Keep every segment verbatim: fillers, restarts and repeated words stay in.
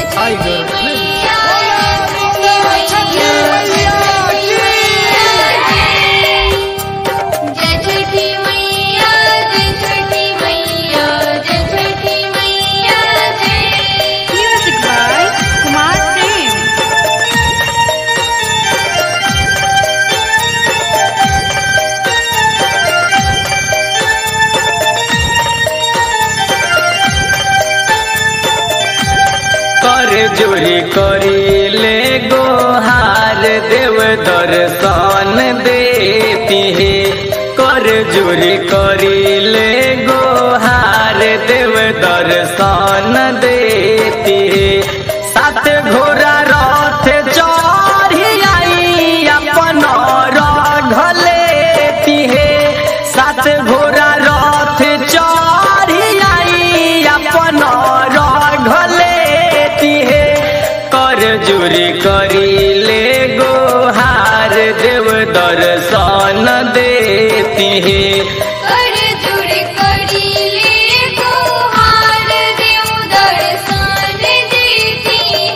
जोरी करीले गोहार देव दर्शन देती है। कर जोरी करीले गोहार देव दर्शन देती है। सात घोड़ा रथ चढ़ी आई अपन रघ लेती है। सात घोड़ा रथ चढ़ी आई अपन रघ लेती है। कर जोरी करीले गोहार देव दर्शन देती है। कर जोरी करीले गोहार देव दर्शन देती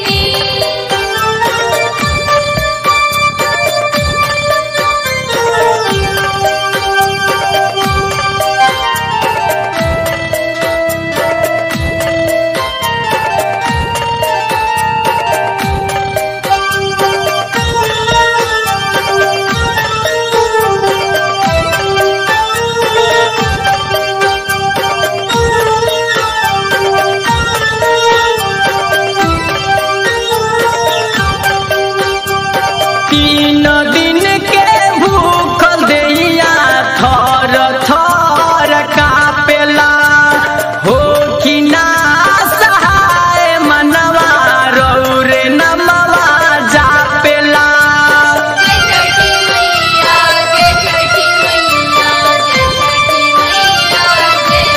तीन दिन के भूखल दैया थर थर कापेला हो कि ना सहाय मनवा रौरे नमवा जापेला। जय छठी मैया जय छठी मैया जय छठी मैया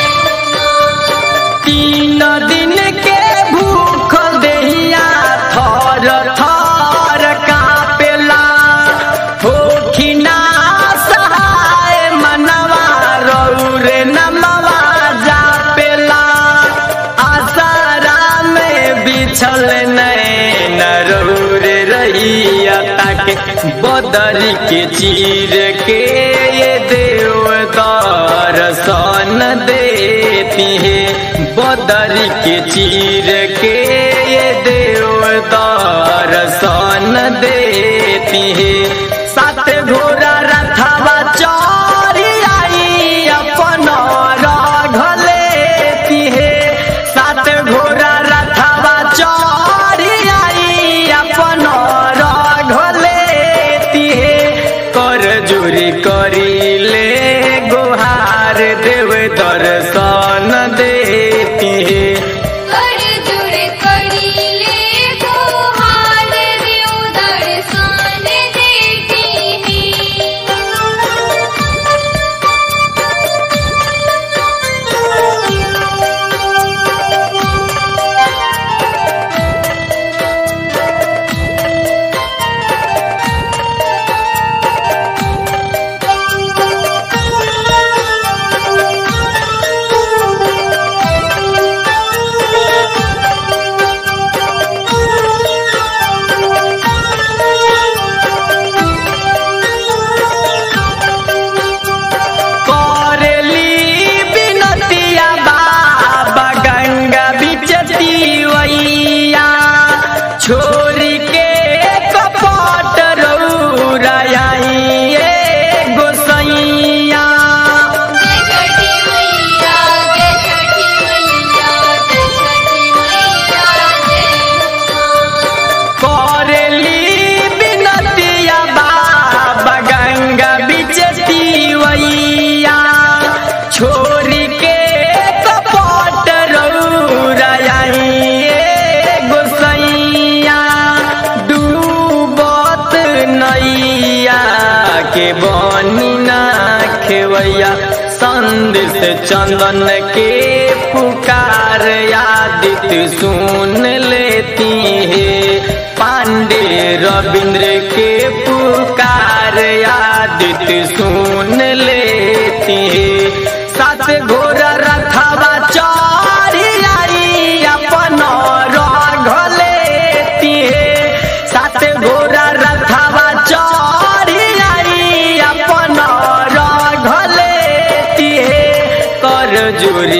जय। तीन दिन के भूखल दैया थर थर कापेला हो कि ना सहाय मनवा रौरे नमवा जापेला। आसारा में बिछल नैन रौरे रहिया ताके बदरी के चीर के ये देव दर्शन देती है। बदरी के चीर के ये देव दर्शन देती है। सात घोड़ा रथवा चढ़ी आई अपन रघ लेती है। सात घोड़ा रथवा चढ़ी आई अपन रघ लेती है। कर जोरी करीले गोहार देव दर्शन देती है। कर जोरी करीले गोहार देव दर्शन देती करेली बिनतिया बाबा गंगा बिचतिवैया छोरी के कपट रौराइए गोसैया। जय छठी मैया जय छठी मैया जय छठी मैया जय। करेली बिनतिया बाबा गंगा बिचतिवैया छोरी के कपट रौराइए गोसैया। डूबत नैया के बनी ना खेवैया संदेश चंदन के पुकार आदित्य सुन लेती है। पांडे रविंद्र के पुकार आदित्य सुन लेती है। सात घोड़ा रथवा चढ़ी आई अपन रघ ले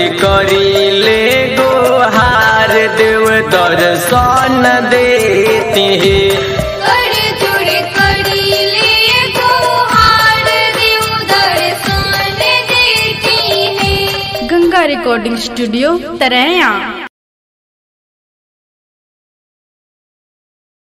जोड़ी करी ले गोहार देव दर्शन देते हैं। कर जोड़ करीले गुहार देव दर्शन देती है। गंगा रिकॉर्डिंग स्टूडियो तरैया।